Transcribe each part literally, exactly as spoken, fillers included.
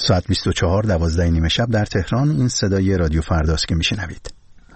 ساعت بیست و چهار دوازده نیمه شب در تهران. این صدای رادیو فرداست که میشنوید.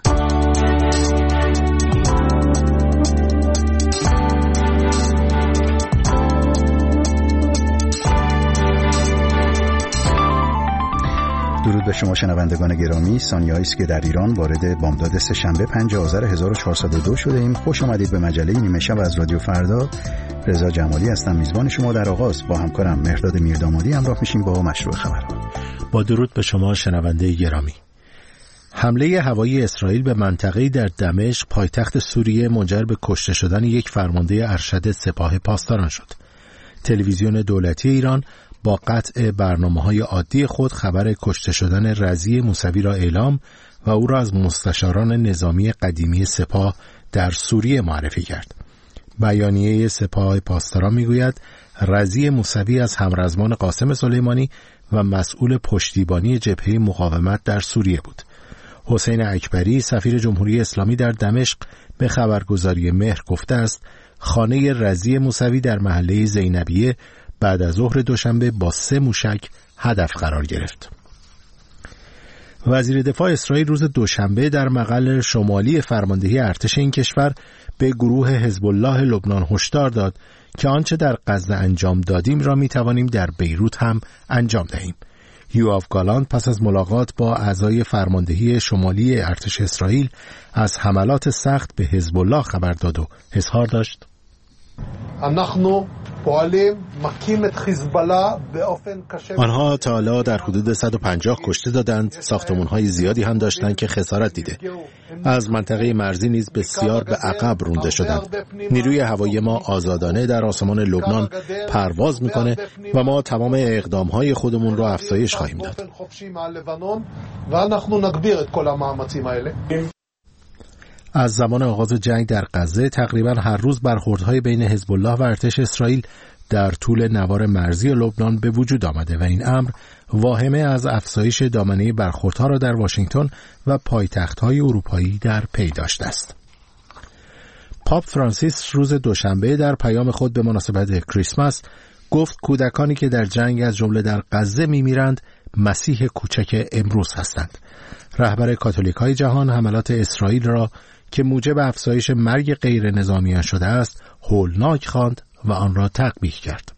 درود به شما شنوندگان گرامی. ثانیه‌ای است که در ایران وارد بامداد سه‌شنبه پنجم آذر هزار و چهارصد و دو شده ایم. خوش آمدید به مجله نیمه شب از رادیو فردا. رضا جمالی هستم میزبان شما. در آغاز با همکارم مهرداد میردامادی همراه میشیم با مشروع خبرها. با درود به شما شنونده گرامی. حمله هوایی اسرائیل به منطقه‌ای در دمشق پایتخت سوریه منجر به کشته شدن یک فرمانده ارشد سپاه پاسداران شد. تلویزیون دولتی ایران با قطع برنامه‌های عادی خود خبر کشته شدن رضی موسوی را اعلام و او را از مستشاران نظامی قدیمی سپاه در سوریه معرفی کرد. بیانیه سپاه پاسداران میگوید رضی موسوی از همرزمان قاسم سلیمانی و مسئول پشتیبانی جبهه مقاومت در سوریه بود. حسین اکبری سفیر جمهوری اسلامی در دمشق به خبرگزاری مهر گفته است خانه رضی موسوی در محله زینبیه بعد از ظهر دوشنبه با سه موشک هدف قرار گرفت. وزیر دفاع اسرائیل روز دوشنبه در مقر شمالی فرماندهی ارتش این کشور به گروه حزب الله لبنان هشدار داد که آنچه در غزه انجام دادیم را می توانیم در بیروت هم انجام دهیم. یوآف گالانت پس از ملاقات با اعضای فرماندهی شمالی ارتش اسرائیل از حملات سخت به حزب الله خبر داد و اظهار داشت: آنها تا حالا در حدود صد و پنجاه کشته دادند، ساختمان‌های زیادی هم داشتند که خسارت دیده. از منطقه مرزی نیز بسیار به عقب رونده شدند. نیروی هوایی ما آزادانه در آسمان لبنان پرواز می‌کنه و ما تمام اقدام‌های خودمون را افزایش خواهیم داد. از زمان آغاز جنگ در غزه تقریباً هر روز برخوردهای بین حزب الله و ارتش اسرائیل در طول نوار مرزی لبنان به وجود آمده و این امر واهمه از افزایش دامنه برخوردها را در واشنگتن و پایتخت‌های اروپایی در پی داشته است. پاپ فرانسیس روز دوشنبه در پیام خود به مناسبت کریسمس گفت کودکانی که در جنگ از جمله در غزه می‌میرند مسیح کوچک امروز هستند. رهبر کاتولیک‌های جهان حملات اسرائیل را که موجب افزایش مرگ غیر نظامیان شده است هولناک خواند و آن را تقبیح کرد.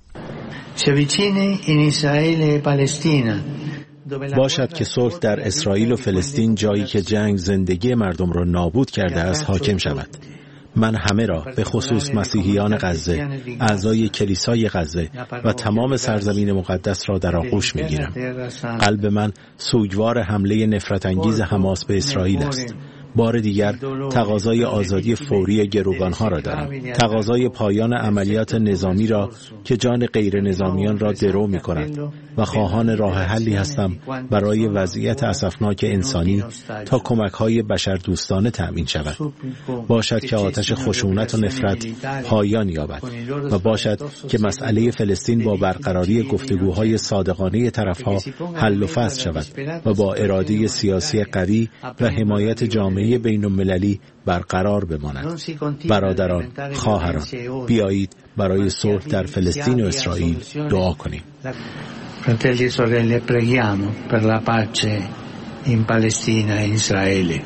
باشد که صلح در اسرائیل و فلسطین، جایی که جنگ زندگی مردم را نابود کرده است، حاکم شود. من همه را به خصوص مسیحیان غزه، اعضای کلیسای غزه و تمام سرزمین مقدس را در آغوش می‌گیرم. قلب من سوگوار حمله نفرت انگیز حماس به اسرائیل است. بار دیگر تقاضای آزادی فوری گروگانها را دارم. تقاضای پایان عملیات نظامی را که جان غیر نظامیان را درو می کند و خواهان راه حلی هستم برای وضعیت اسفناک انسانی تا کمک‌های بشردوستانه تأمین شود. باشد که آتش خشونت و نفرت پایان یابد و باشد که مسئله فلسطین با برقراری گفتگوهای صادقانه طرف‌ها حل و فصل شود و با اراده سیاسی قوی و حمایت جامعه بین المللی برقرار بماند. برادران، خواهران، بیایید برای صلح در فلسطین و اسرائیل دعا کنیم. Fratelli e sorelle, preghiamo per la pace in Palestina e Israele.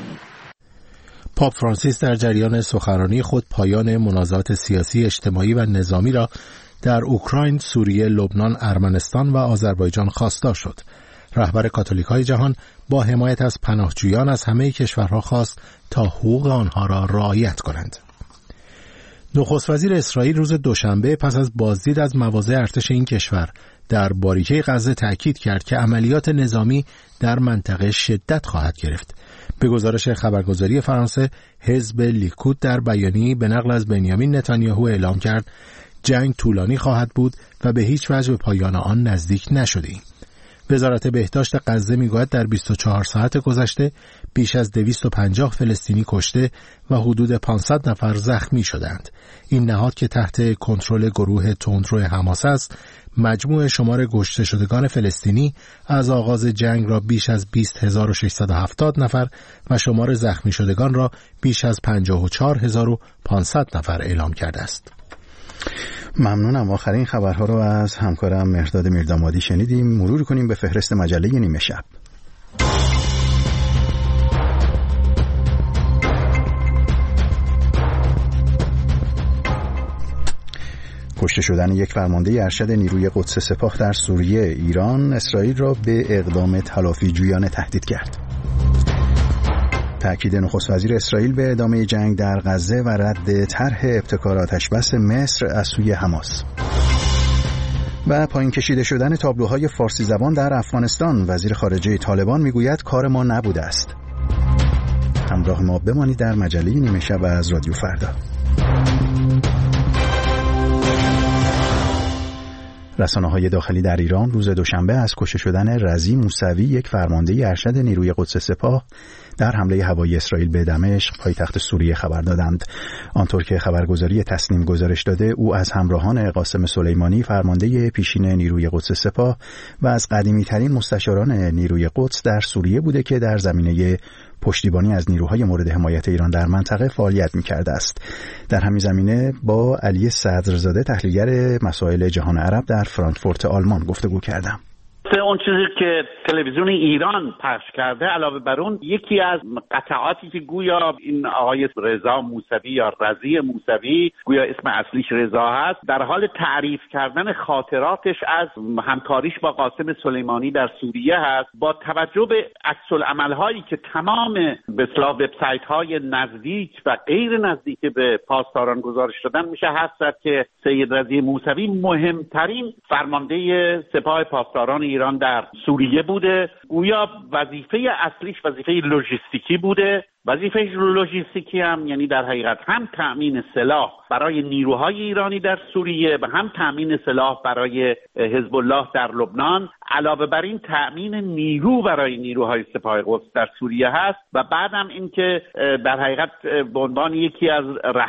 پاپ فرانسیس در جریان سخنرانی خود پایان منازعات سیاسی، اجتماعی و نظامی را در اوکراین، سوریه، لبنان، ارمنستان و آذربایجان خواستار شد. رهبر کاتولیک‌های جهان با حمایت از پناهجویان از همه کشورها خواست تا حقوق آنها را رعایت کنند. نخست وزیر اسرائیل روز دوشنبه پس از بازدید از مواضع ارتش این کشور در باریکه غزه تأکید کرد که عملیات نظامی در منطقه شدت خواهد گرفت. به گزارش خبرگزاری فرانسه، حزب لیکود در بیانیه‌ای به نقل از بنیامین نتانیاهو اعلام کرد جنگ طولانی خواهد بود و به هیچ وجه به پایان آن نزدیک نشده‌ایم. وزارت بهداشت غزه میگوید در بیست و چهار ساعت گذشته بیش از دویست و پنجاه فلسطینی کشته و حدود پانصد نفر زخمی شدند. این نهاد که تحت کنترل گروه تندرو حماس است، مجموع شمار کشته شدگان فلسطینی از آغاز جنگ را بیش از بیست هزار و ششصد و هفتاد نفر و شمار زخمی شدگان را بیش از پنجاه و چهار هزار و پانصد نفر اعلام کرده است. ممنونم. آخرین خبرها رو از همکارم مهرداد میردامادی شنیدیم. مرور کنیم به فهرست مجله نیمه شب. کشته شدن یک فرمانده ارشد نیروی قدس سپاه در سوریه. ایران اسرائیل را به اقدام تلافی جویانه تهدید کرد. تأکید نخست وزیر اسرائیل به ادامه جنگ در غزه و رد طرح ابتکار آتشبس مصر از سوی حماس. و پایین کشیده شدن تابلوهای فارسی زبان در افغانستان. وزیر خارجه طالبان میگوید کار ما نبوده است. همراه ما بمانید در مجله نیمه شب از رادیو فردا. رسانه‌های داخلی در ایران روز دوشنبه از کشته شدن رضی موسوی، یک فرمانده ارشد نیروی قدس سپاه، در حمله هوایی اسرائیل به دمشق پایتخت سوریه خبر دادند. آنطور که خبرگزاری تسنیم گزارش داده، او از همراهان قاسم سلیمانی فرمانده پیشین نیروی قدس سپاه و از قدیمی‌ترین مستشاران نیروی قدس در سوریه بوده که در زمینه پشتیبانی از نیروهای مورد حمایت ایران در منطقه فعالیت می‌کرده است. در همین زمینه با علی صدرزاده، تحلیلگر مسائل جهان عرب در فرانکفورت آلمان، گفتگو کردم. اون چیزی که تلویزیون ایران پخش کرده علاوه بر اون یکی از قطعاتی که گویا این آقای رضا موسوی یا رضی موسوی، گویا اسم اصلیش رضا هست، در حال تعریف کردن خاطراتش از همکاریش با قاسم سلیمانی در سوریه هست، با توجه به عکس‌العمل‌هایی که تمام به اصطلاح وبسایت‌های نزدیک و غیر نزدیک به پاسداران گزارش دادن، میشه حدس زد که سید رضی موسوی مهمترین فرمانده سپاه پاسداران ایران در سوریه بوده. گویا وظیفه اصلیش وظیفه لوجستیکی بوده. وظیفه لوجستیکی هم یعنی در حقیقت هم تأمین سلاح برای نیروهای ایرانی در سوریه و هم تأمین سلاح برای حزب الله در لبنان، علاوه بر این تأمین نیرو برای نیروهای سپاه قدس در سوریه هست و بعدم این که در حقیقت به عنوان یکی از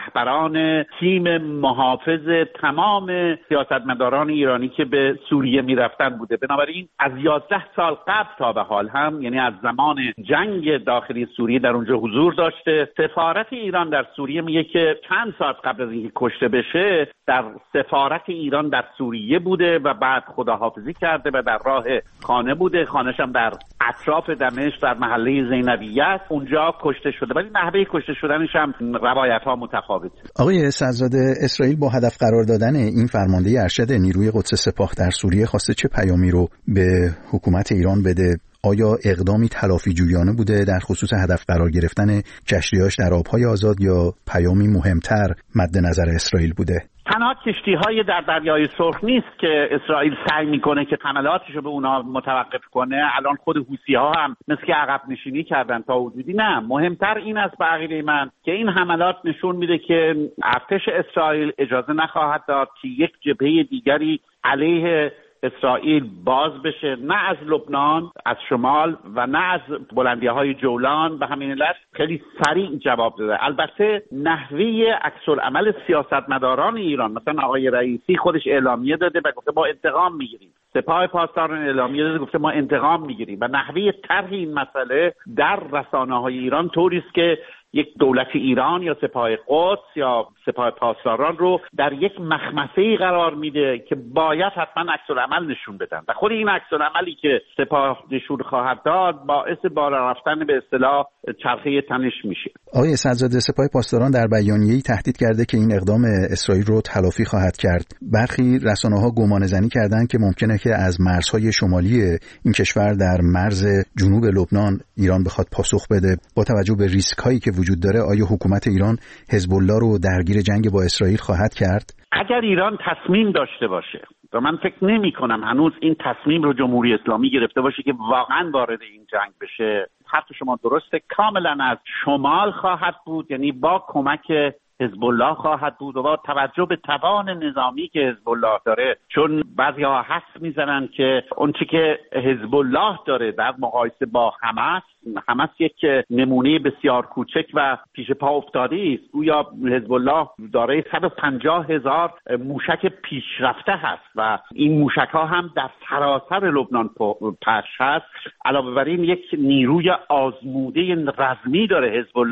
رهبران تیم محافظ تمام سیاستمداران ایرانی که به سوریه میرفتن بوده. بنابراین از یازده سال قبل تا به حال هم، یعنی از زمان جنگ داخلی سوریه، در اونجا حضور داشته. سفارت ایران در سوریه میگه که چند ساعت قبل از اینکه کشته بشه در سفارت ایران در سوریه بوده و بعد خداحافظی کرده و در راه خانه بوده. خانه‌ش هم در اطراف دمشق در محله زینبیه است. اونجا کشته شده، ولی نحوه کشته شدنش هم روایت‌ها متفاوته. آقای صدرزاده، اسرائیل با هدف قرار دادن این فرمانده ارشد نیروی قدس سپاه در سوریه خواسته چه پیامی رو به حکومت ایران بده؟ آیا اقدامی تلافی جویانه بوده در خصوص هدف قرار گرفتن کشتی‌هاش در آب‌های آزاد یا پیامی مهمتر مد نظر اسرائیل بوده؟ تنها کشتی‌های در دریای سرخ نیست که اسرائیل سعی میکنه که حملاتش رو به اونا متوقف کنه. الان خود حوثی‌ها هم مثل که عقب نشینی کردن تا حدودی. نه، مهمتر این است به عقیده من که این حملات نشون میده که ارتش اسرائیل اجازه نخواهد داد که یک جبهه دیگری علیه اسرائیل باز بشه، نه از لبنان، از شمال و نه از بلندی‌های جولان. به همین علت خیلی سریع جواب داده. البته نحوه عکس‌العمل سیاستمداران ایران، مثلا آقای رئیسی خودش اعلامیه داده و گفته ما انتقام میگیریم. سپاه پاسداران اعلامیه داده گفته ما انتقام میگیریم و نحوه طرح این مسئله در رسانه‌های ایران طوری است که یک دولت ایران یا سپاه قدس یا سپاه پاسداران رو در یک مخمسه‌ای قرار میده که باید حتما عکس‌العمل نشون بدن و خود این عکس‌العملی که سپاه نشون خواهد داد باعث بالا رفتن به اصطلاح چرخه تنش میشه. آقای صدرزاده، سپاه پاسداران در بیانیه‌ای تهدید کرده که این اقدام اسرائیل رو تلافی خواهد کرد. برخی رسانه‌ها گمانه‌زنی کردند که ممکنه که از مرزهای شمالی این کشور در مرز جنوب لبنان ایران بخواد پاسخ بده. با توجه به ریسک‌هایی که وجود داره، آیا حکومت ایران حزب الله رو درگیر جنگ با اسرائیل خواهد کرد؟ اگر ایران تصمیم داشته باشه، و من فکر نمی کنم هنوز این تصمیم رو جمهوری اسلامی گرفته باشه که واقعا وارد این جنگ بشه، حرف شما درسته، کاملا از شمال خواهد بود، یعنی با کمک حزب الله خواهد بود و با توجه به توان نظامی که حزب الله داره. چون بعضی‌ها حدس میزنن که اون چی که حزب الله داره در مقایسه با حماس، حماس یک نمونه بسیار کوچک و پیش پا افتاده است. گویا حزب الله دارای صد و پنجاه هزار موشک پیشرفته هست و این موشک ها هم در سراسر لبنان پخش هست. علاوه بر این یک نیروی آزموده رزمی داره حزب الله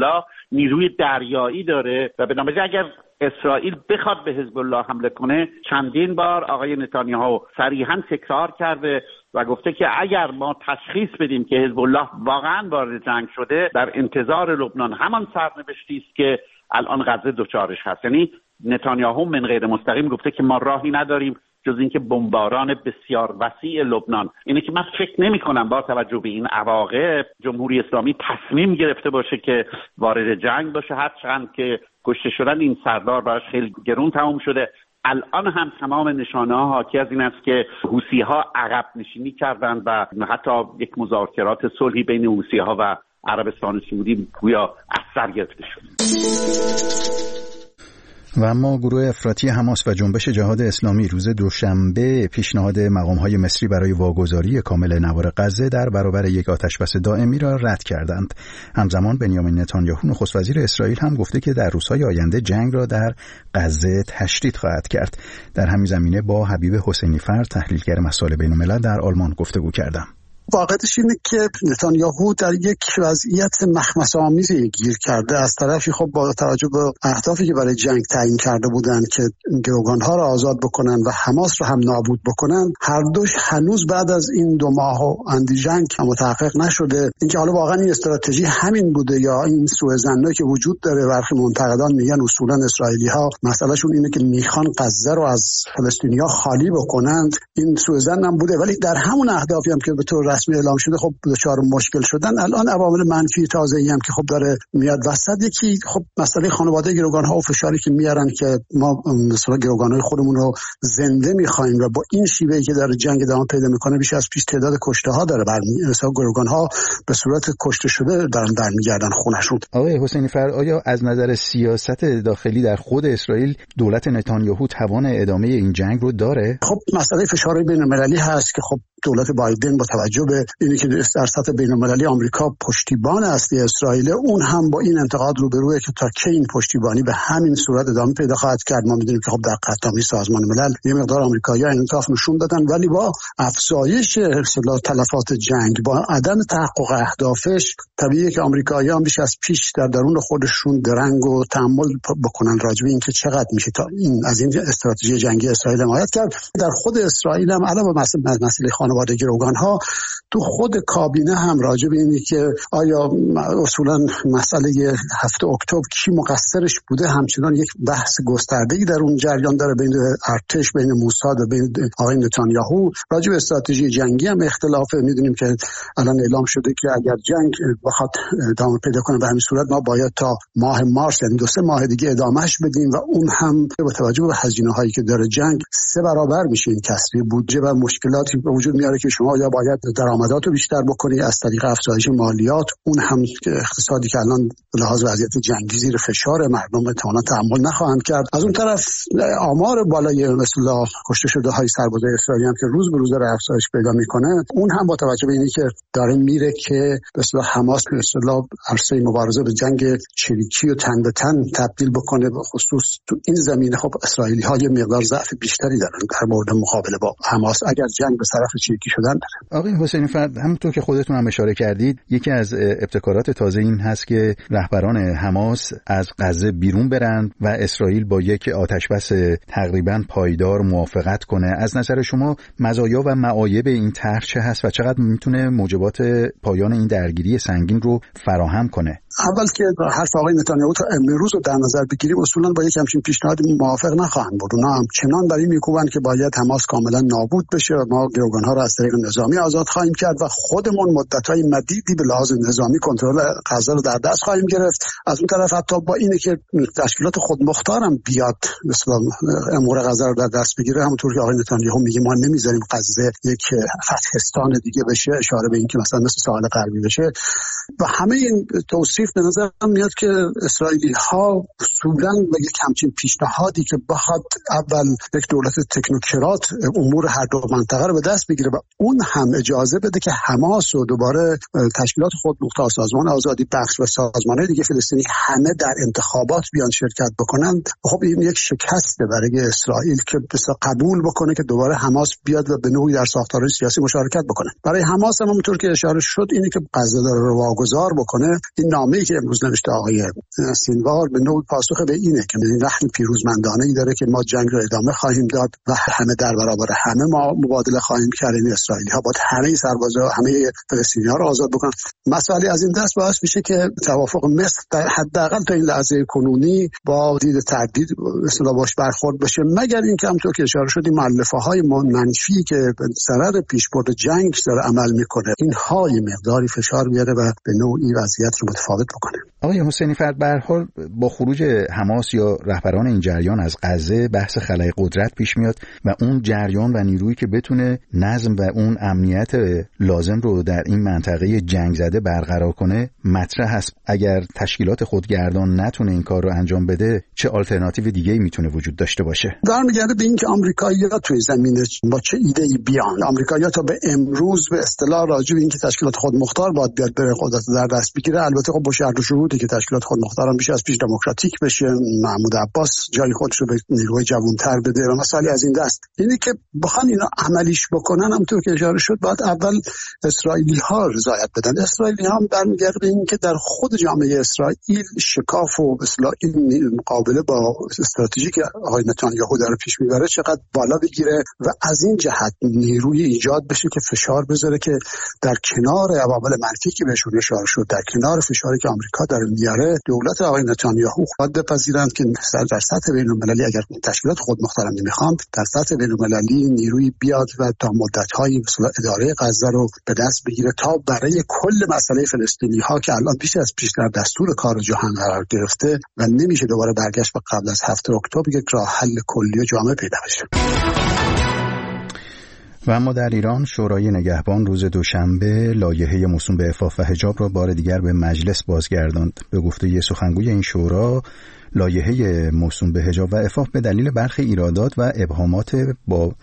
نیروی دریایی داره و بنابراین اگر اسرائیل بخواد به حزب الله حمله کنه، چندین بار آقای نتانیاهو صریحاً تکرار کرده و گفته که اگر ما تشخیص بدیم که حزب الله واقعاً وارد جنگ شده، در انتظار لبنان همان سرنوشتی است که الان غزه دچارش هست. یعنی نتانیاهو من غیر مستقیم گفته که ما راهی نداریم جز اینکه بمباران بسیار وسیع لبنان. اینه که من فکر نمی کنم با توجه به این عواقب جمهوری اسلامی تصمیم گرفته باشه که وارد جنگ باشه، هرچند که کشته شدن این سردار براش خیلی گرون تمام شده. الان هم تمام نشانه ها حاکی از این است که حوثی ها عقب نشینی کردند و حتی یک مذاکرات صلحی بین حوثی ها و عربستان سعودی گویا از سر گرفته شد. و اما گروه افراطی حماس و جنبش جهاد اسلامی روز دوشنبه پیشنهاد مقام‌های مصری برای واگذاری کامل نوار غزه در برابر یک آتشبس دائمی را رد کردند. همزمان بنیامین نتانیاهو نخست وزیر اسرائیل هم گفته که در روزهای آینده جنگ را در غزه تشدید خواهد کرد. در همین زمینه با حبیب حسینی فرد تحلیلگر مسائل بین‌الملل در آلمان گفتگو کردم. واقعیتش اینه که نتانیاهو در یک وضعیت مخمصه‌آمیزی گیر کرده. از طرفی خب با توجه به اهدافی که برای جنگ تعیین کرده بودند که گروگان‌ها را آزاد بکنن و حماس را هم نابود بکنن، هر دوش هنوز بعد از این دو ماه و اندی جنگ متحقق نشده. اینکه حالا واقعا این استراتژی همین بوده یا این سوء ظنی که وجود داره، برخی منتقدان میگن اصولا اسرائیلی‌ها مسئلهشون اینه که میخوان غزه رو از فلسطینی‌ها خالی بکنند، این سوء ظن هم بوده. ولی در همون اهدافی هم که به طور رسمی اعلام شده خب دچار مشکل شدن. الان عوامل منفی تازه‌ای هم که خب داره میاد وسط، یکی خب مسئله خانواده گروگان‌ها و فشاری که میارن که ما مثلا گروگان‌های خودمون رو زنده می‌خوایم و با این شیوهی که داره جنگ ادامه پیدا می‌کنه بیش از پیش تعداد کشته‌ها داره برمی مثلا گروگان‌ها به صورت کشته شده دارن برمیگردن خونه‌شون. آقای حسینی فرد، آیا از نظر سیاست داخلی در خود اسرائیل دولت نتانیاهو توان ادامه این جنگ رو داره؟ خب مسئله فشار بین‌المللی هست که خب دولت بایدن با توجه به اینی که در سطح بین‌المللی آمریکا پشتیبان اصلی اسرائیل، اون هم با این انتقاد روبروه که تا کی این پشتیبانی به همین صورت ادامه پیدا خواهد کرد. ما می‌دونیم که خب در قطعنامه سازمان ملل یه مقدار آمریکایی‌ها انعطاف نشون دادن، ولی با افزایش اصطلاح تلفات جنگ، با عدم تحقق اهدافش، طبیعیه که آمریکایی‌ها هم بیش از پیش در درون خودشون درنگ و تأمل بکنن راجع به اینکه چقدر میشه تا این از این استراتژی جنگی اسرائیل حمایت کرد. در خود اسرائیل هم علاوه بر مسئله خانواده گروگان‌ها، تو خود کابینه هم راجع به اینی که آیا اصولا مسئله هفته اکتبر کی مقصرش بوده، همچنان یک بحث گسترده‌ای در اون جریان داره بین ارتش، بین موساد و بین آقای نتانیاهو. راجع به استراتژی جنگی هم اختلافه. میدونیم که الان اعلام شده که اگر جنگ بخواد ادامه پیدا کنه به همین صورت ما باید تا ماه مارس، یعنی دو سه ماه دیگه ادامهش بدیم و اون هم با توجه به هزینه‌هایی که داره جنگ سه برابر میشه. این کسری بودجه و مشکلاتی به وجود میاره که شما یا باید درآمدات رو بیشتر بکنی از طریق افزایش مالیات، اون هم اقتصادی که الان به لحاظ وضعیت جنگی زیر فشار، مردم احتمالاً تحمل نخواهند کرد. از اون طرف آمار بالای مثلا کشته شده های سربازای اسرائیلی هم که روز به روز داره افزایش پیدا میکنه، اون هم با توجه به اینی که داره میره که به اصطلاح حماس به اصطلاح عرصه مبارزه به جنگ چریکی و تن به تن تبدیل بکنه، به خصوص تو این زمینه خب اسرائیلی ها یه مقدار ضعف بیشتری دارن در مورد مقابله با حماس اگر جنگ به طرف چریکی شدن داره. آقای حسینی فرد، همونطور که خودتون هم اشاره کردید، یکی از ابتکارات تازه این هست که رهبران حماس از غزه بیرون برند و اسرائیل با یک آتشبس تقریباً پایدار موافقت کنه. از نظر شما مزایا و معایب این طرح چه هست و چقدر میتونه موجبات پایان این درگیری سنگین رو فراهم کنه؟ اول که حرف آقای نتانیاهو تا امروز رو در نظر بگیریم، اصولا با یک همچین پیشنهادی موافق نخواهند بود. اونا هم چنان برای میکوبن که باید حماس کاملا نابود بشه و ما گروگان‌ها رو از طریق نظامی آزاد خواهیم کرد و خودمون مدت‌های مدیدی به لحاظ نظامی کنترل غزه رو در دست خواهیم گرفت. از اون طرف حتی با اینه که تشکیلات خودمختارم بیاد مثلا امور غزه رو در دست بگیره، همونطور که آقای نتانیاهو میگه ما نمیذاریم غزه یک فتحستان دیگه بشه، اشاره به اینکه مثلا مثل ساحل غربی بشه. و همه این توصیف به نظر میاد که اسرائیلی ها اصولاً به یک همچین پیشنهادی که بخواد اول یک دولت تکنوکرات امور هر دو منطقه رو به دست بگیره بگیره و اون هم اجازه بده که حماس و دوباره تشکیلات خودمختار، سازمان آزادی بخش و سازمان‌های دیگه فلسطینی همه در انتخابات بیان شرکت بکنن. خب این یک شکسته برای اسرائیل که بسیار قبول بکنه که دوباره حماس بیاد و به نوعی در ساختارهای سیاسی مشارکت بکنه. برای حماس هم همونطور که اشاره شد اینی که غزه داره رو واگذار بکنه. این نامه‌ای که امروز نوشته آقای سینوار به نوعی پاسخ به اینه که این لحن پیروزمندانه‌ای داره که ما جنگ رو ادامه خواهیم داد و همه در برابر همه ما مبادله خواهیم کرد. این اسرائیلی‌ها باید همه سربازا همه فلسطینی‌ها رو آزاد بکنن. مسئله از این دست باعث میشه که توافق مصر در حداقل تا این لحظه کنونی با دید تردید اصلا باش برخورد بشه، مگر اینکه همونطور که اشاره شد این مؤلفه‌های منفی که سرد پیشبرد جنگ داره عمل میکنه اینها یه مقداری فشار بیاره و به نوعی وضعیت رو متفاوت بکنه. آقای حسینی فرد، به هر حال با خروج حماس یا رهبران این جریان از غزه بحث خلای قدرت پیش میاد و اون جریان و نیرویی که بتونه نظم و اون امنیت لازم رو در این منطقه جنگ زده برقرار کنه مطرح هست. اگر تشکیلات خودگردان نتونه این کار رو انجام بده چه آلترناتیو دیگه‌ای میتونه وجود داشته باشه؟ برمیگرده به اینکه آمریکایی‌ها توی زمینه با چه ایده‌ای بیان. آمریکایی‌ها تا به امروز به اصطلاح راجع به اینکه تشکیلات خودمختار باید بیاد بره قدرت در دست بگیره، البته خب با شرط و شروطی که تشکیلات خودمختار هم بیش از پیش دموکراتیک بشه، محمود عباس جای خودش رو به نیروی جوان‌تر بده و مسائلی از این دست. اینی که بخوان اینا عملیش بکنن همونطور که اشاره شد باید اول اسرائیلی‌ها رضایت بدن. اسرائیلی‌ها هم برمیگرده به اینکه در خود جامعه اسرائیل شکاف و به اصطلاح این مقابله با استراتژی که آقای نتانیاهو داره پیش میبره چقدر بالا بگیره و از این جهت نیروی ایجاد بشه که فشار بذاره که در کنار عوامل منفی که بهشون اشاره شد، در کنار فشاری که آمریکا داره میاره، دولت آقای نتانیاهو خود بپذیرند که در سطح بین‌المللی اگر تشکیلات خودمختار نمیخوان، در سطح بین‌المللی نیروی بیاد و تا مدت‌های مثلا اداره غزه رو به دست بگیره تا برای کل مسئله فلسطینی‌ها که الان بیش از پیش در دستور کار جهان قرار گرفته و نمیشه دوباره برگشت به قبل از هفته اکتبر یک راه حل کلی و جامع پیدا بشه. و اما در ایران شورای نگهبان روز دوشنبه لایحه موسوم به عفاف و حجاب را بار دیگر به مجلس بازگرداند. به گفته سخنگوی این شورا، لایحه موسوم به حجاب و عفاف به دلیل برخی ایرادات و ابهامات با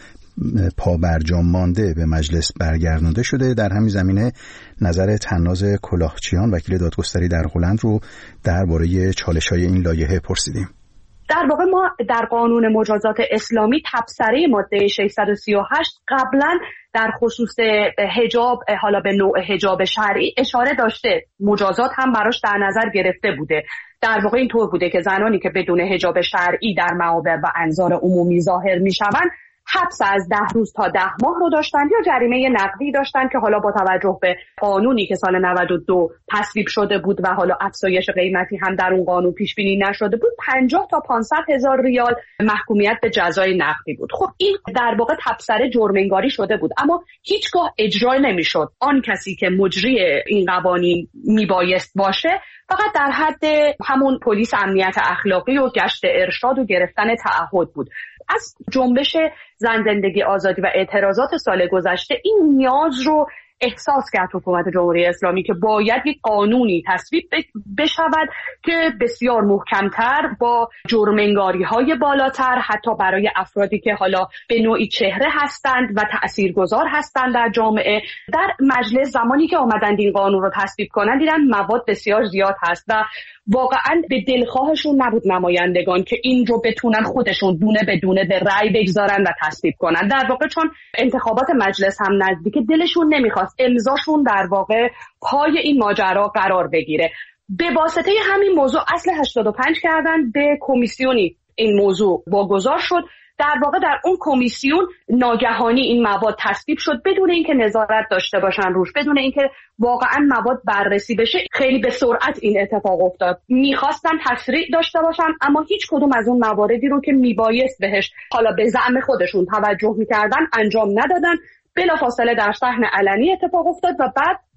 پابرجام مانده به مجلس برگردانده شده. در همین زمینه نظر طناز کلاهچیان وکیل دادگستری در هلند رو درباره چالش‌های این لایحه پرسیدیم. در واقع ما در قانون مجازات اسلامی تبصره ماده ششصد و سی و هشت قبلا در خصوص حجاب، حالا به نوع حجاب شرعی اشاره داشته، مجازات هم براش در نظر گرفته بوده. در واقع اینطور بوده که زنانی که بدون حجاب شرعی در معابر و انظار عمومی ظاهر میشوند حبس از ده روز تا ده ماه رو داشتند یا جریمه نقدی داشتند که حالا با توجه به قانونی که سال نود و دو تصویب شده بود و حالا افزایش قیمتی هم در اون قانون پیش بینی نشده بود، پنجاه تا پانصد هزار ریال محکومیت به جزای نقدی بود. خب این در واقع تبصره جرم‌انگاری شده بود، اما هیچگاه اجرا نمی‌شد. آن کسی که مجری این قوانین میبایست باشه فقط در حد همون پلیس امنیت اخلاقی و گشت ارشاد و گرفتن تعهد بود. از جنبش زن زندگی آزادی و اعتراضات سال گذشته این نیاز رو احساس کرد حکومت جمهوری اسلامی که باید یک قانونی تصویب بشود که بسیار محکمتر با جرم‌انگاری‌های بالاتر، حتی برای افرادی که حالا به نوعی چهره هستند و تأثیرگذار هستند در جامعه. در مجلس زمانی که آمدند این قانون رو تصویب کنند دیدن مواد بسیار زیاد هست و واقعا به دلخواهشون نبود نمایندگان که این رو بتونن خودشون دونه به دونه به رأی بگذارن و تصویب کنن. در واقع چون انتخابات مجلس هم نزدیکه دلشون نمیخواست امضاشون در واقع پای این ماجرا قرار بگیره. به واسطه همین موضوع اصل هشتاد و پنج کردن به کمیسیونی این موضوع واگذار شد. در واقع در اون کمیسیون ناگهانی این مواد تصویب شد بدون اینکه نظارت داشته باشن روش، بدون اینکه واقعا مواد بررسی بشه. خیلی به سرعت این اتفاق افتاد. میخواستن تشریع داشته باشن اما هیچ کدوم از اون مواردی رو که میبایست بهش حالا به زعم خودشون توجه میکردن انجام ندادن. بلافاصله در صحن علنی اتفاق افتاد و بعد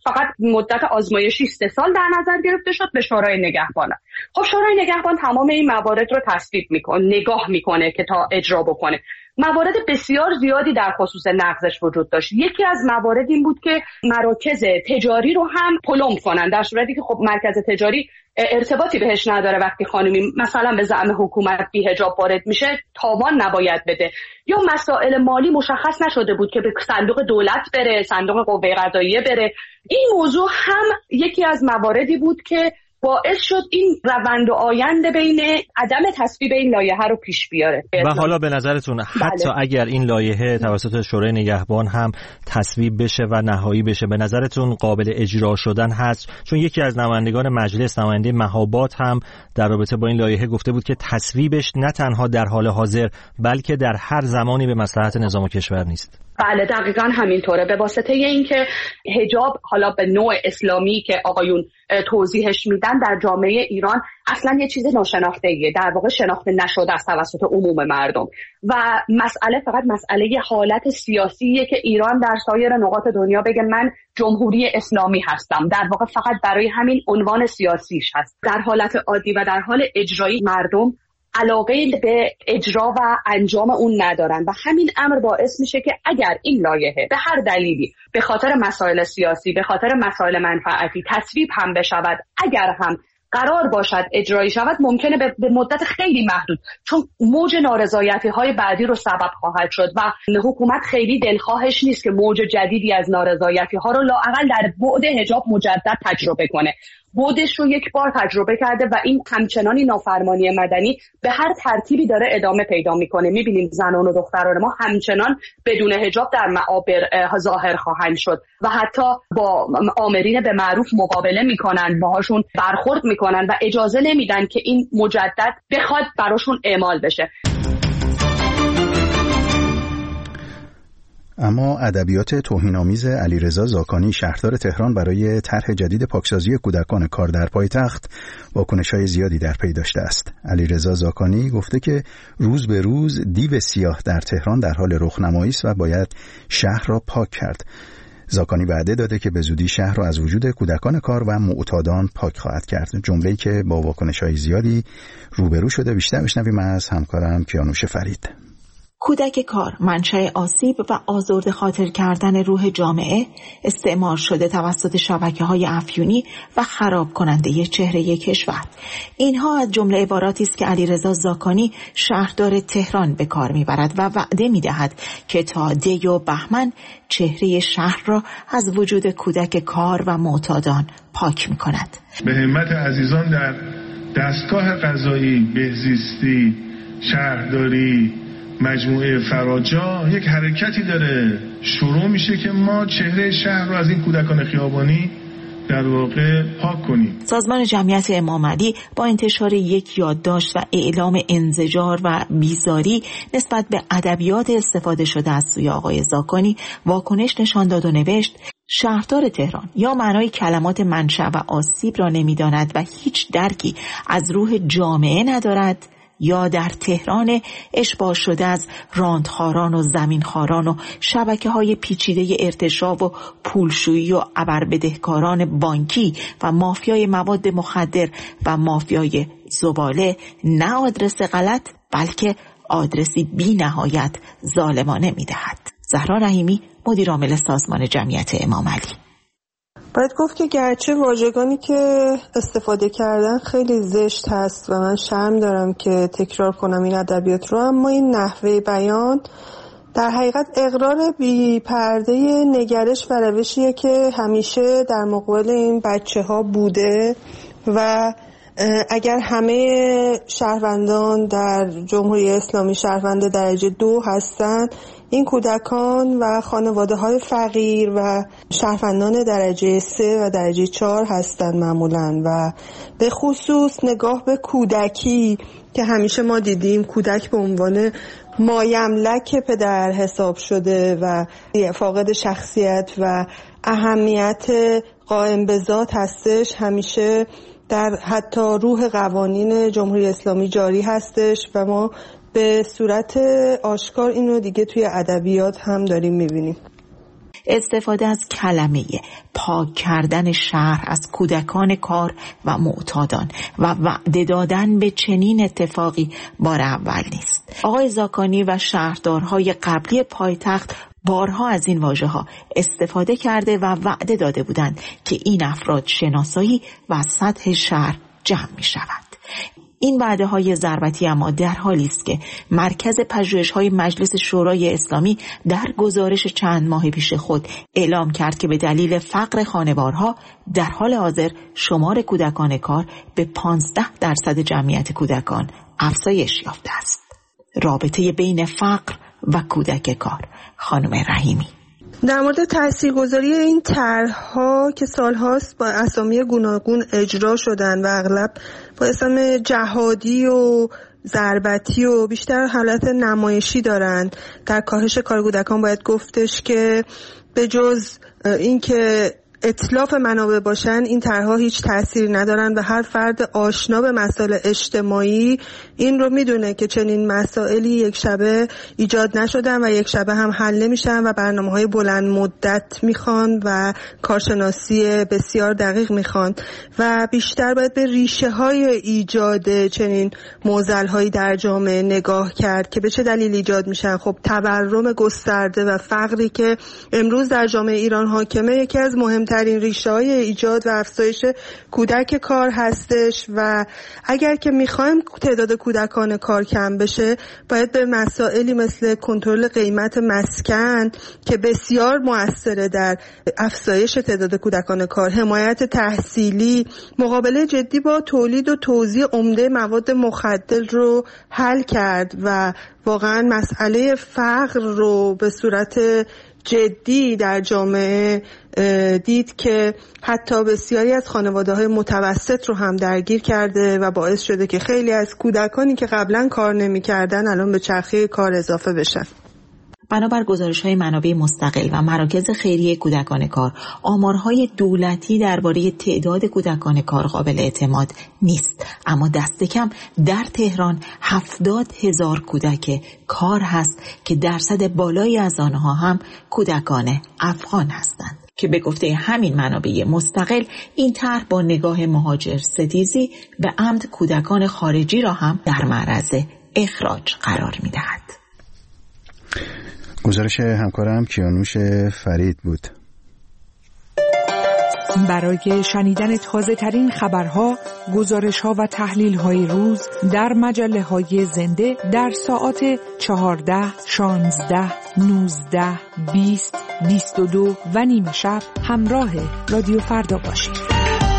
فقط مدت آزمایشی سه سال در نظر گرفته شد به شورای نگهبان. خب شورای نگهبان تمام این موارد رو تصویب میکنه، نگاه میکنه که تا اجرا بکنه. موارد بسیار زیادی در خصوص نقضش وجود داشت. یکی از موارد این بود که مراکز تجاری رو هم پلم کنن، در صورتی که خب مرکز تجاری ارتباطی بهش نداره. وقتی خانمی مثلا به زعم حکومت بی حجاب وارد میشه تاوان نباید بده، یا مسائل مالی مشخص نشده بود که به صندوق دولت بره، صندوق قوه قضاییه بره. این موضوع هم یکی از مواردی بود که باعث شد این روند و آینده بین عدم تصویب این لایحه رو پیش بیاره. و حالا به نظرتون حتی بله. اگر این لایحه توسط شورای نگهبان هم تصویب بشه و نهایی بشه، به نظرتون قابل اجرا شدن هست؟ چون یکی از نمایندگان مجلس، نماینده مهاباد، هم در رابطه با این لایحه گفته بود که تصویبش نه تنها در حال حاضر بلکه در هر زمانی به مصلحت نظام کشور نیست. بله دقیقاً همینطوره. به واسطه اینکه حجاب حالا به نوع اسلامی که آقایون توضیحش میدن در جامعه ایران اصلا یه چیز ناشناخته‌ایه، در واقع شناخته نشده است توسط عموم مردم و مسئله فقط مسئله حالت سیاسیه که ایران در سایر نقاط دنیا بگه من جمهوری اسلامی هستم، در واقع فقط برای همین عنوان سیاسیش هست. در حالت عادی و در حال اجرایی مردم علاقه به اجرا و انجام اون ندارن و همین امر باعث میشه که اگر این لایحه به هر دلیلی به خاطر مسائل سیاسی، به خاطر مسائل منفعتی تصویب هم بشود، اگر هم قرار باشد اجرایی شود، ممکنه به مدت خیلی محدود، چون موج نارضایتی های بعدی رو سبب خواهد شد و حکومت خیلی دلخواهش نیست که موج جدیدی از نارضایتی ها رو لااقل در بعد حجاب مجدد تجربه کنه. بودش رو یک بار تجربه کرده و این همچنانی نافرمانی مدنی به هر ترتیبی داره ادامه پیدا میکنه. میبینیم زنان و دختران ما همچنان بدون حجاب در معابر ظاهر خواهند شد و حتی با آمرین به معروف مقابله میکنن، باهاشون برخورد میکنن و اجازه نمیدن که این مجدد بخواد براشون اعمال بشه. اما ادبیات توهین‌آمیز علیرضا زاکانی شهردار تهران برای طرح جدید پاکسازی کودکان کار در پایتخت واکنش‌های زیادی در پی داشته است. علیرضا زاکانی گفته که روز به روز دیو سیاه در تهران در حال رخنمایی است و باید شهر را پاک کرد. زاکانی وعده داده که به زودی شهر را از وجود کودکان کار و معتادان پاک خواهد کرد، جمله‌ای که با واکنش‌های زیادی روبرو شده. بیشتر بشنویم از همکارم کیانوش فرید. کودک کار منشأ آسیب و آزرده خاطر کردن روح جامعه، استعمار شده توسط شبکه‌های افیونی و خراب کننده چهره کشور. اینها از جمله عباراتی است که علیرضا زاکانی شهردار تهران به کار میبرد و وعده میدهد که تا دی و بهمن چهره شهر را از وجود کودک کار و معتادان پاک میکند. به همت عزیزان در دستگاه قضایی، بهزیستی، شهرداری، مجموعه فراجا یک حرکتی داره شروع میشه که ما چهره شهر رو از این کودکان خیابانی در واقع پاک کنیم. سازمان جمعیت امام علی با انتشار یک یادداشت و اعلام انزجار و بیزاری نسبت به ادبیات استفاده شده از سوی آقای زاکانی واکنش نشان داد و نوشت: شهردار تهران یا معنای کلمات منشأ و آسیب را نمیداند و هیچ درکی از روح جامعه ندارد، یا در تهران اشباع شده از راندخاران و زمینخواران و شبکه‌های پیچیده ارتشاب و پولشویی و ابربدهکاران بانکی و مافیای مواد مخدر و مافیای زباله نه آدرس غلط بلکه آدرسی بی نهایت ظالمانه می‌دهد. زهرا رحیمی، مدیر عامل سازمان جمعیت امام علی. باید گفت که گرچه واژگانی که استفاده کردن خیلی زشت هست و من شرم دارم که تکرار کنم این ادبیات رو، اما این نحوه بیان در حقیقت اقرار بی پرده نگرش و روشیه که همیشه در مقابل این بچه ها بوده و اگر همه شهروندان در جمهوری اسلامی شهروند درجه دو هستن، این کودکان و خانواده های فقیر و شهروندان درجه سه و درجه چهار هستن معمولاً. و به خصوص نگاه به کودکی که همیشه ما دیدیم کودک به عنوان مایملک پدر حساب شده و فاقد شخصیت و اهمیت قائم به ذات هستش، همیشه در حتی روح قوانین جمهوری اسلامی جاری هستش و ما به صورت آشکار اینو دیگه توی ادبیات هم داریم میبینیم. استفاده از کلمه پاک کردن شهر از کودکان کار و معتادان و وعده دادن به چنین اتفاقی بار اول نیست. آقای زاکانی و شهردارهای قبلی پایتخت بارها از این واژه‌ها استفاده کرده و وعده داده بودند که این افراد شناسایی و سطح شهر جمع می شود. این وعده های ضربتی اما در حالی است که مرکز پژوهش‌های مجلس شورای اسلامی در گزارش چند ماه پیش خود اعلام کرد که به دلیل فقر خانوارها در حال حاضر شمار کودکان کار به پانزده درصد جمعیت کودکان افزایش یافته است. رابطه بین فقر و کودک کار. خانم رحیمی: در مورد تاثیرگذاری این طرح‌ها که سال‌هاست با اسامی گوناگون اجرا شدن و اغلب با اسم جهادی و ضربتی و بیشتر حالت نمایشی دارن، در کاهش کار کودکان باید گفتش که به جز اینکه اتلاف منابع باشن، این طرح‌ها هیچ تأثیر ندارن و هر فرد آشنا به مسائل اجتماعی این رو میدونه که چنین مسائلی یک شبه ایجاد نشدن و یک شبه هم حل نمیشن و برنامه‌های بلند مدت میخوان و کارشناسی بسیار دقیق میخوان و بیشتر باید به ریشه‌های ایجاد چنین معضل‌هایی در جامعه نگاه کرد که به چه دلیل ایجاد میشن. خب تورم گسترده و فقری که امروز در جامعه ایران حاکمه یکی از مهم ترین ریشه‌های ایجاد و افزایش کودک کار هستش و اگر که می‌خوایم تعداد کودکان کار کم بشه باید به مسائلی مثل کنترل قیمت مسکن که بسیار مؤثره در افزایش تعداد کودکان کار، حمایت تحصیلی، مقابله جدی با تولید و توزیع عمده مواد مخدر رو حل کرد و واقعا مسئله فقر رو به صورت جدی در جامعه دید که حتی بسیاری از خانواده‌های متوسط رو هم درگیر کرده و باعث شده که خیلی از کودکانی که قبلا کار نمی‌کردن الان به چرخه کار اضافه بشن. بنابر گزارش‌های منابع مستقل و مراکز خیریه کودکان کار، آمارهای دولتی درباره تعداد کودکان کار قابل اعتماد نیست، اما دست کم در تهران هفتاد هزار کودک کار هست که درصد بالایی از آنها هم کودکان افغان هستند که به گفته همین منابع مستقل این طرح با نگاه مهاجر ستیزی به عمد کودکان خارجی را هم در معرض اخراج قرار می‌دهد. گزارش همکارم کیانوش فرید بود. برای شنیدن تازه ترین خبرها، گزارش‌ها و تحلیل‌های روز در مجله‌های زنده در ساعات چهارده، شانزده، نوزده، بیست، بیست و دو و نیمه شب همراه رادیو فردا باشید.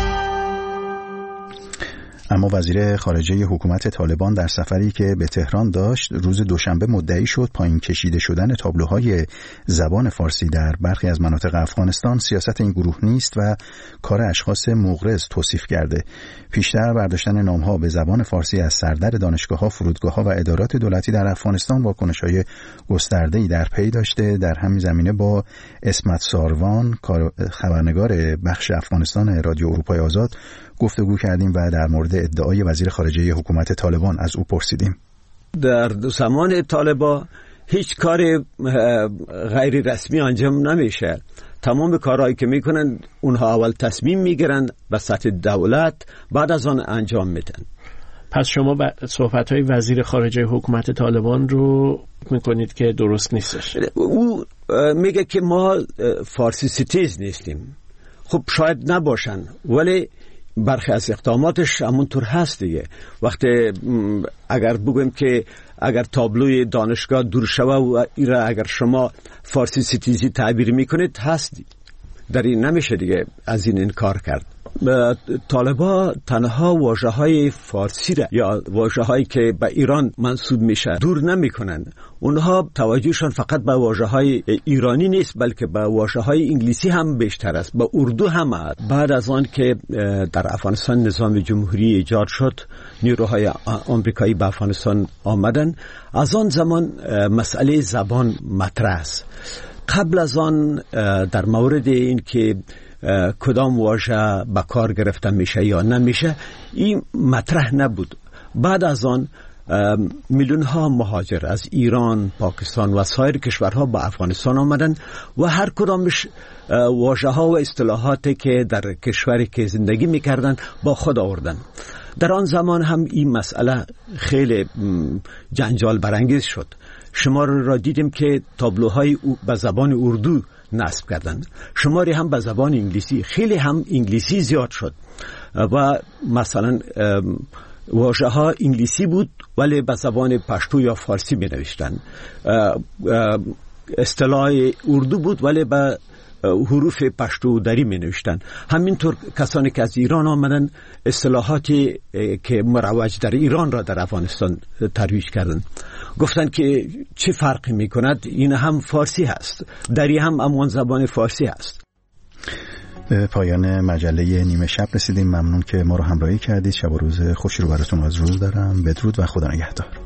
اما وزیر خارجه حکومت طالبان در سفری که به تهران داشت روز دوشنبه مدعی شد پایین کشیده شدن تابلوهای زبان فارسی در برخی از مناطق افغانستان سیاست این گروه نیست و کار اشخاص مغرض توصیف کرده. پیشتر برداشتن نامها به زبان فارسی از سردر دانشگاه‌ها، فرودگاه‌ها و ادارات دولتی در افغانستان واکنش‌های گسترده‌ای در پی داشته. در همین زمینه با اسمت ساروان، خبرنگار بخش افغانستان رادیو اروپای آزاد گفتگو کردیم و در مورد ادعای وزیر خارجه حکومت طالبان از او پرسیدیم. در زمان طالبان هیچ کار غیر رسمی انجام نمیشه. تمام کارهایی که میکنن اونها اول تصمیم میگیرن به سطح دولت، بعد از آن انجام میدن. پس شما صحبت‌های وزیر خارجه حکومت طالبان رو میکنید که درست نیستش؟ او میگه که ما فارسی ستیز نیستیم. خب شاید نباشن، ولی برخی از اقداماتش همونطور هست دیگه. وقتی اگر بگویم که اگر تابلوی دانشگاه دور شوه و ایره اگر شما فارسی ستیزی تعبیر میکنید هستی، در این نمیشه دیگه از این انکار کرد. طالبا تنها واژه‌های فارسی را یا واژه‌هایی که به ایران منسوب میشه دور نمیکنن. اونها توجهشان فقط به واژه‌های ایرانی نیست، بلکه به واژه‌های انگلیسی هم بیشتر است، به اردو هم است. بعد از آن که در افغانستان نظام جمهوری ایجاد شد، نیروهای آمریکایی به افغانستان آمدن، از آن زمان مسئله زبان مطرح است. قبل از آن در مورد این که کدام واژه به کار گرفته میشه یا نمیشه این مطرح نبود. بعد از آن میلیون ها مهاجر از ایران، پاکستان و سایر کشورها به افغانستان آمدن و هر کدامش واژه ها و اصطلاحاتی که در کشوری که زندگی میکردن با خود آوردن. در آن زمان هم این مسئله خیلی جنجال برانگیز شد. شمار را دیدیم که تابلوهای به زبان اردو نصب کردن، شماری هم به زبان انگلیسی، خیلی هم انگلیسی زیاد شد و مثلا واژه ها انگلیسی بود ولی به زبان پشتو یا فارسی می نوشتن. اصطلاح اردو بود ولی به حروف پشتو دری می نوشتن. همینطور کسانی که از ایران آمدن اصطلاحاتی که مروج در ایران را در افغانستان ترویج کردن. گفتن که چه فرقی می کند، این هم فارسی هست، دری هم امان زبان فارسی هست. به پایان مجله نیمه شب رسیدیم. ممنون که ما رو همراهی کردید. شب و روز خوشی رو براتون از روز دارم. بدرود و خدا نگهدار.